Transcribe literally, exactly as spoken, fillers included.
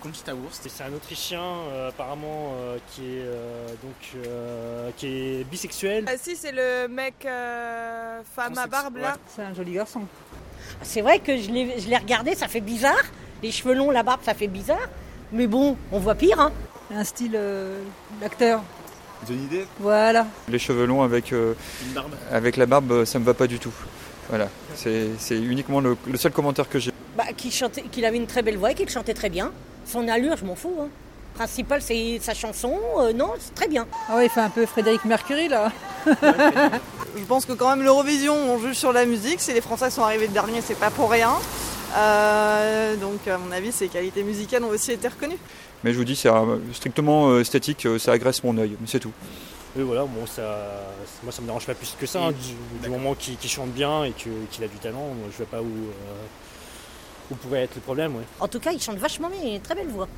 Conchita Wurst. C'est un Autrichien euh, apparemment euh, qui est euh, donc euh, qui est bisexuel. Ah si, c'est le mec euh, femme à barbe là. Ouais. C'est un joli garçon. C'est vrai que je l'ai, je l'ai regardé, ça fait bizarre. Les cheveux longs, la barbe, ça fait bizarre. Mais bon, on voit pire, hein. Un style euh, d'acteur. Johnny Depp. Voilà. Les cheveux longs avec, euh, Une barbe. avec la barbe, ça me va pas du tout. Voilà, c'est, c'est uniquement le, le seul commentaire que j'ai. Bah, qu'il chantait, qu'il avait une très belle voix et qu'il chantait très bien. Son allure, je m'en fous, hein. Principal, c'est sa chanson. Euh, non, c'est très bien. Ah ouais, il fait un peu Frédéric Mercury là. Je pense que quand même l'Eurovision, on juge sur la musique. Si les Français sont arrivés dernier, c'est pas pour rien. Euh, donc à mon avis, ces qualités musicales ont aussi été reconnues. Mais je vous dis, c'est euh, strictement euh, esthétique, euh, ça agresse mon œil, mais c'est tout. Et voilà, bon, ça, moi ça me dérange pas plus que ça, hein, du, du moment qu'il, qu'il chante bien et que, qu'il a du talent, moi, je vois pas où, euh, où pourrait être le problème. Ouais. En tout cas, il chante vachement bien, il a une très belle voix.